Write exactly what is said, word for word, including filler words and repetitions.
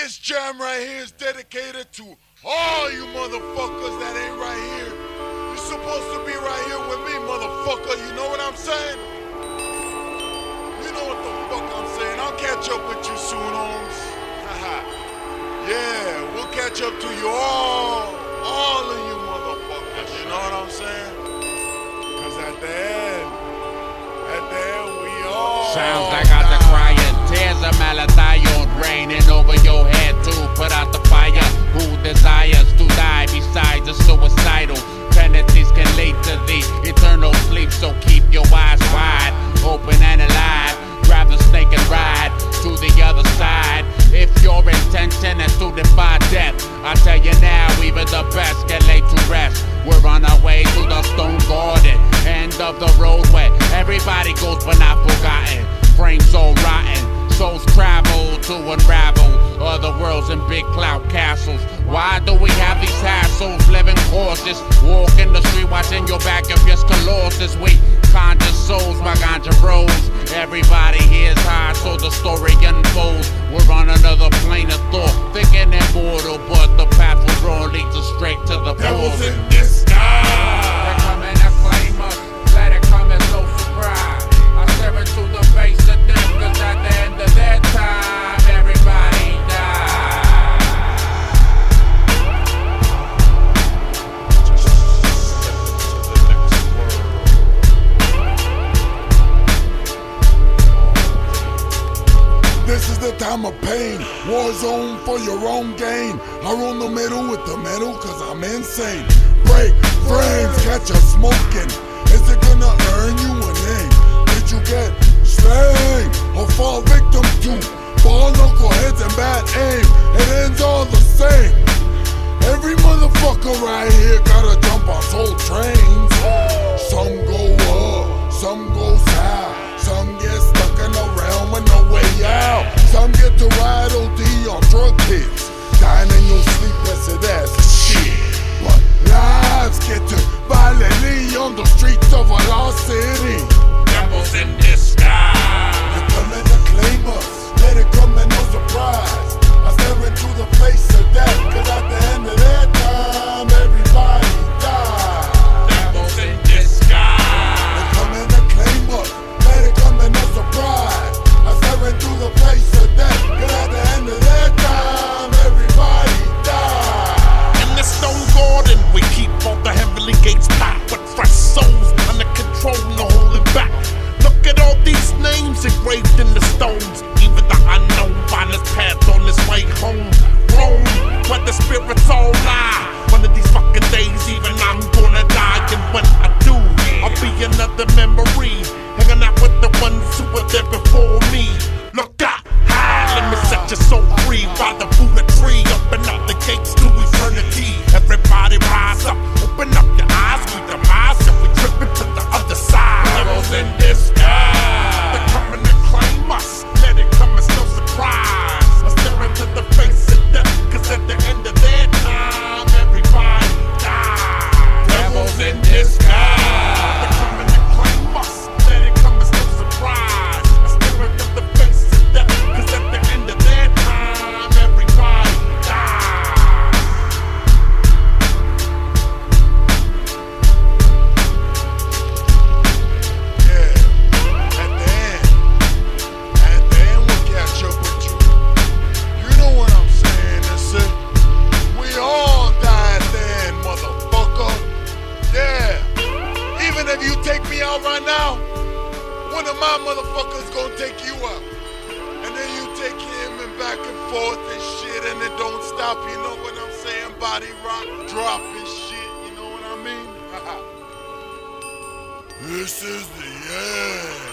This jam right here is dedicated to all you motherfuckers that ain't right here. You're supposed to be right here with me, motherfucker. You know what I'm saying? You know what the fuck I'm saying. I'll catch up with you soon, Holmes. Haha. Yeah, we'll catch up to you all. All of you motherfuckers. You know what I'm saying? Cause at the end, at the end we all sounds like I the crying, tears of malathion raining over your head to put out the fire. Who desires to die besides the suicidal? Penalties can lead to the eternal sleep, so keep your eyes wide open and alive. Grab the snake and ride to the other side. If your intention is to defy death, I tell you now, even the best can lay to rest. We're on our way to the stone garden, end of the road where everybody goes but not forgotten. Frames all rotten, souls travel to unravel other worlds and big cloud castles. Why do we have these hassles? Living horses, walk in the street watching your back if you're sclerosis. We conjure souls by ganja bros. Everybody here's high, so the story unfolds. We're on another plane of thought, thinking immortal, but the path we're on leads us straight to the Devils border. in disguise. They're coming to claim us, let it come as no surprise. I stare into the face of them, cause at the end of that time, everybody dies. This is the time of pain, war zone for your own gain. I run the middle with the metal cause I'm insane. Break frames, catch us smoking. Is it gonna earn you a name? Did you get slain or fall victim to ball knuckleheads and bad aim? It ends all the same. Every motherfucker right here gotta jump on soul trains. Some go up, some go south, some get stuck in the realm with no way out. Some get to ride O D on drug hits, dying in your sleep, blessed ass shit. But lives get to violently on the streets of a lost city. Devils in disguise. They're coming to claim us, let it come and no surprise. I stare into the face of death, cause at the end of that time, everybody dies. Devils in disguise. They're coming to claim us, let it come and no surprise. I stare into the face of death, cause at the end of that time, everybody dies. In the stone garden, we keep all the heavenly gates packed with fresh souls under control, no holding back. Look at all these names engraved in the stones. Even the unknown find his path on his way home. Rome, where the spirits all lie. One of these fucking days, even I'm gonna die. And when I do, I'll be another memory, hanging out with the ones who were there before me. Look out high, let me set your soul free. By the Buddha tree, open up the gates to eternity. Everybody rise up, open up your eyes. We demise if we tripping to the other side. Devils in disguise. They're coming to claim us, let it come as no surprise. I stare into the face of death, cause at the end of their time, everybody dies. Devils in disguise. They're coming to claim us, let it come as no surprise. I stare into the face of death, cause at the end of their time, everybody dies. Yeah, at the end, at the end we'll catch up with you. You know what I'm saying, that's it. We all die at the end, motherfucker. Yeah, even if you take me out right now, one of my motherfuckers gonna take you out. And then you take him and back and forth and shit, and it don't stop, you know what I'm saying? Body rock, drop and shit, you know what I mean? This is the end.